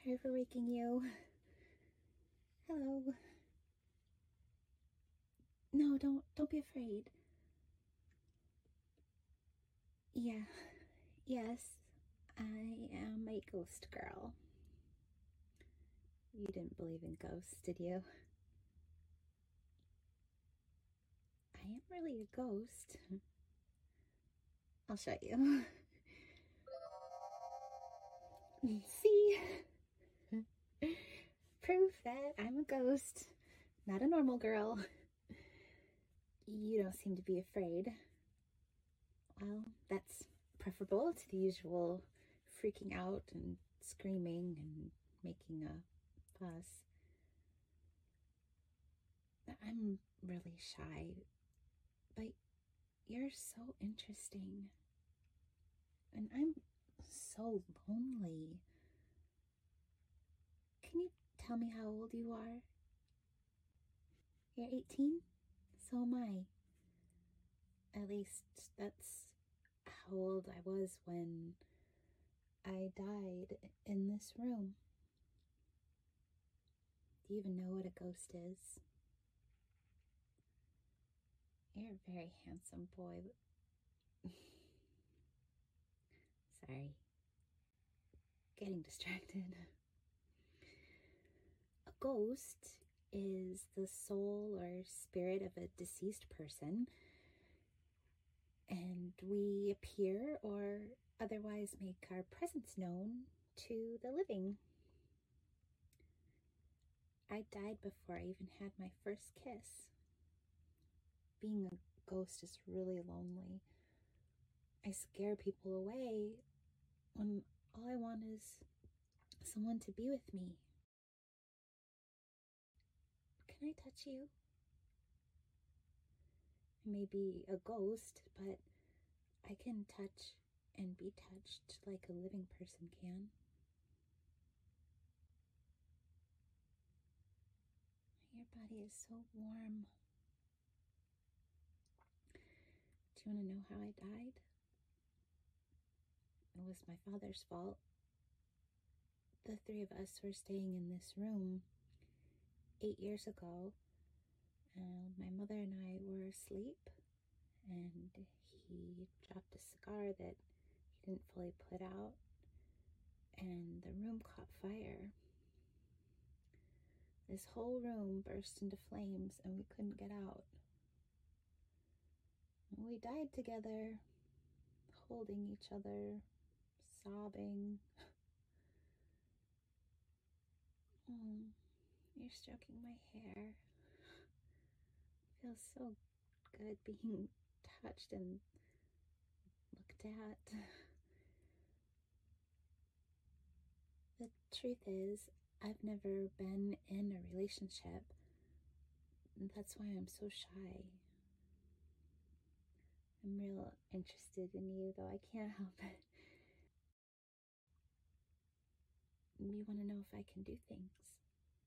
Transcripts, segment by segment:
Sorry for waking you. Hello. No, don't be afraid. Yeah. Yes. I am a ghost girl. You didn't believe in ghosts, did you? I am really a ghost. I'll show you. See? Proof that I'm a ghost, not a normal girl. You don't seem to be afraid. Well, that's preferable to the usual freaking out and screaming and making a fuss. I'm really shy, but you're so interesting. And I'm so lonely. Can you tell me how old you are? You're 18? So am I. At least that's how old I was when I died in this room. Do you even know what a ghost is? You're a very handsome boy. Sorry. Getting distracted. A ghost is the soul or spirit of a deceased person, and we appear or otherwise make our presence known to the living. I died before I even had my first kiss. Being a ghost is really lonely. I scare people away when all I want is someone to be with me. Can I touch you? I may be a ghost, but I can touch and be touched like a living person can. Your body is so warm. Do you want to know how I died? It was my father's fault. The three of us were staying in this room 8 years ago. My mother and I were asleep, and he dropped a cigar that he didn't fully put out, and the room caught fire. This whole room burst into flames, and we couldn't get out. We died together, holding each other, sobbing. Oh, you're stroking my hair. It feels so good being touched and looked at. The truth is, I've never been in a relationship. That's why I'm so shy. I'm real interested in you, though I can't help it. You want to know if I can do things.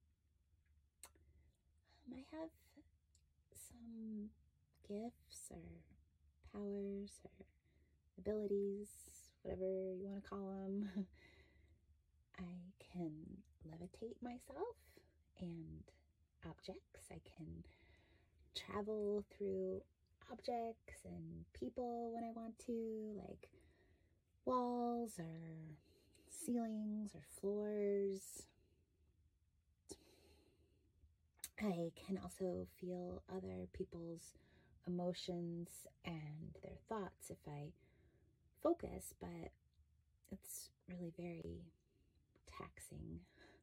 I have some gifts or powers or abilities, whatever you want to call them. I can levitate myself and objects. I can travel through objects and people when I want to, like walls or ceilings or floors. I can also feel other people's emotions and their thoughts if I focus, but it's really very taxing.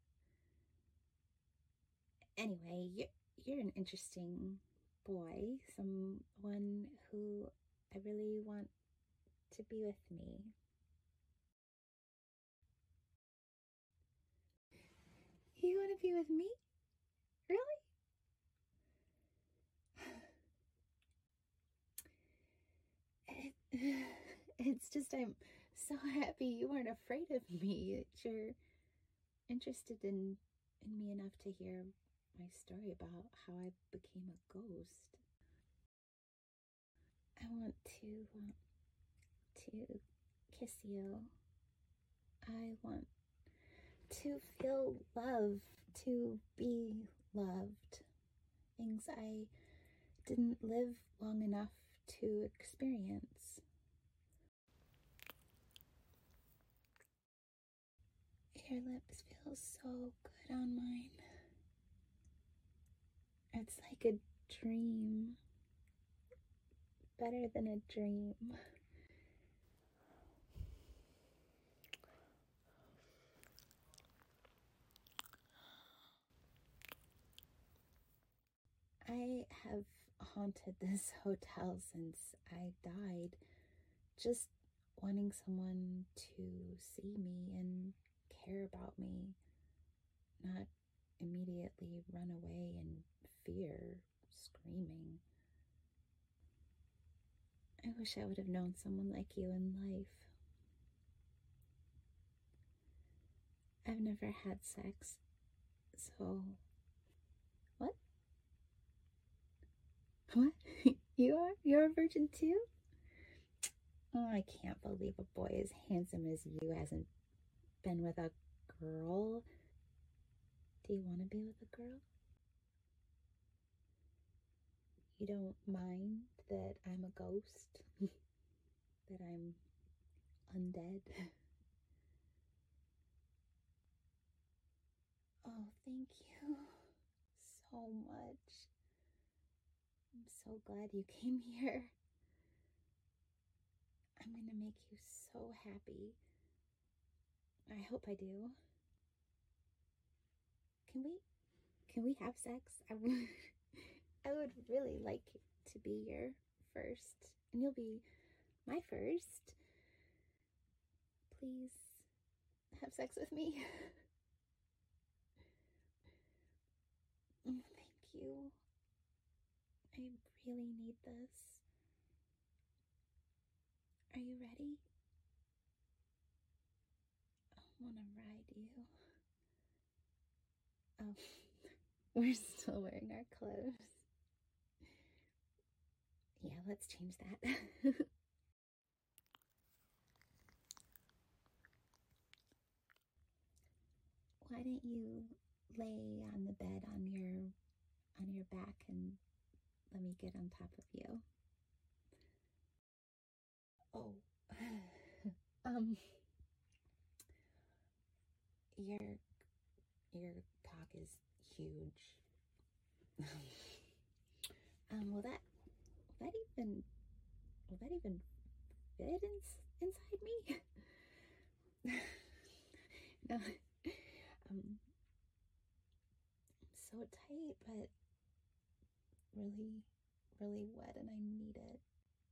Anyway, you're an interesting boy, someone who I really want to be with me. You want to be with me? Really? It, it's just I'm so happy you aren't afraid of me. That you're interested in me enough to hear my story about how I became a ghost. I want to kiss you. I want to feel love, to be loved. Things I didn't live long enough to experience. Your lips feel so good on mine. It's like a dream. Better than a dream. I have haunted this hotel since I died, just wanting someone to see me and care about me, not immediately run away in fear, screaming. I wish I would have known someone like you in life. I've never had sex, so... What? What? You are? You're a virgin too? Oh, I can't believe a boy as handsome as you hasn't been with a girl. Do you want to be with a girl? You don't mind that I'm a ghost? That I'm undead? Oh, thank you so much. I'm so glad you came here. I'm gonna make you so happy. I hope I do. Can we have sex? I would really like to be your first, and you'll be my first. Please have sex with me. Thank you. I really need this. Are you ready? I want to ride you. Oh, we're still wearing our clothes. Yeah, let's change that. Why don't you lay on the bed on your back and let me get on top of you? Oh, your cock is huge. Will that even fit inside me? No, I'm so tight, but really, really wet, and I need it.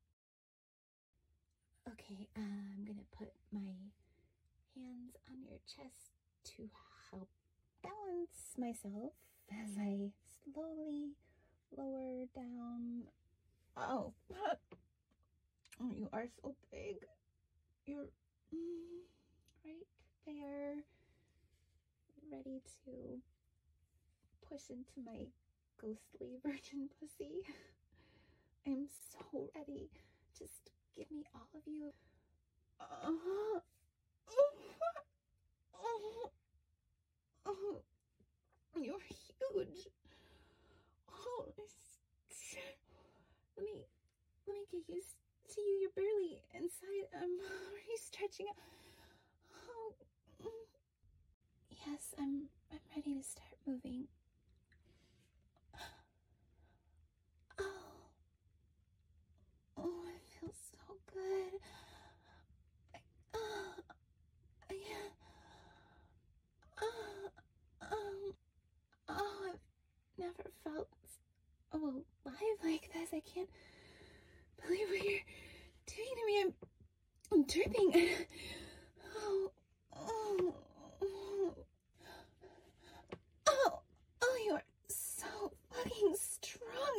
Okay, I'm gonna put my hands on your chest to help balance myself as I slowly lower down. Oh, you are so big. You're right there, ready to push into my ghostly virgin pussy. I'm so ready. Just give me all of you. You're huge. Oh, let me get used to you. You're barely inside. Are you stretching out? Oh, yes, I'm ready to start moving. Oh, it feels so good. I've never felt alive like this. I can't believe what you're doing to me. I'm dripping. You are so fucking strong.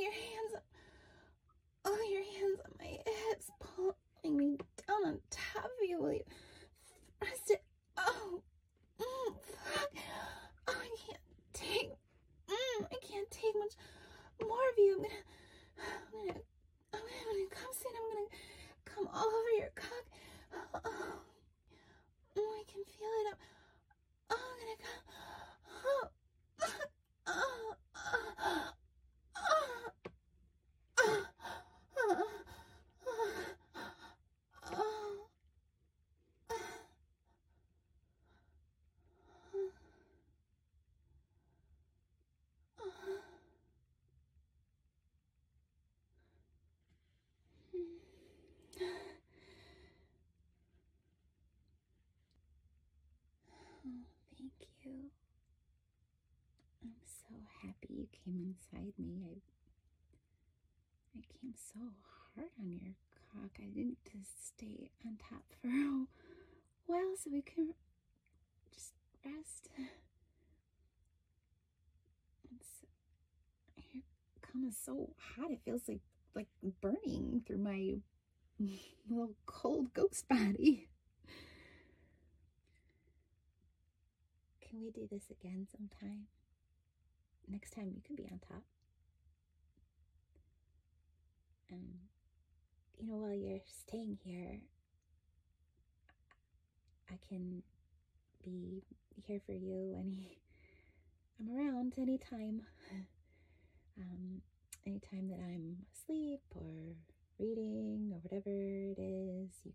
Your hands on my hips, pulling me down on top of you. Will you press it? Fuck. I can't take much more of you. I'm gonna come soon. I'm gonna come all over your cock. I can feel it. I'm gonna you. I'm so happy you came inside me. I came so hard on your cock. I didn't just stay on top for a while so we can just rest. Your cum is so hot. It feels like burning through my little cold ghost body. Can we do this again sometime? Next time you can be on top. While you're staying here, I can be here for you. I'm around anytime. Anytime that I'm asleep or reading or whatever it is, you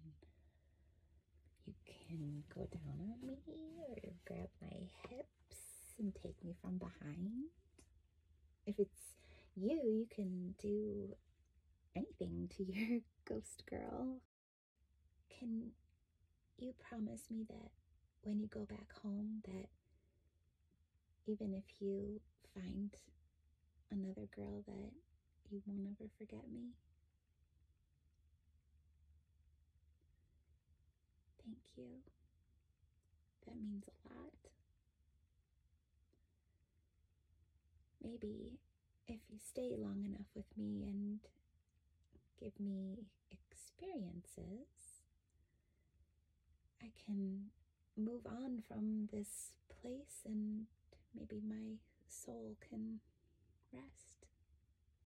can go down on me or grab my hips and take me from behind. If it's you can do anything to your ghost girl. Can you promise me that when you go back home that even if you find another girl that you won't ever forget me? Thank you. That means a lot. Maybe if you stay long enough with me and give me experiences, I can move on from this place and maybe my soul can rest.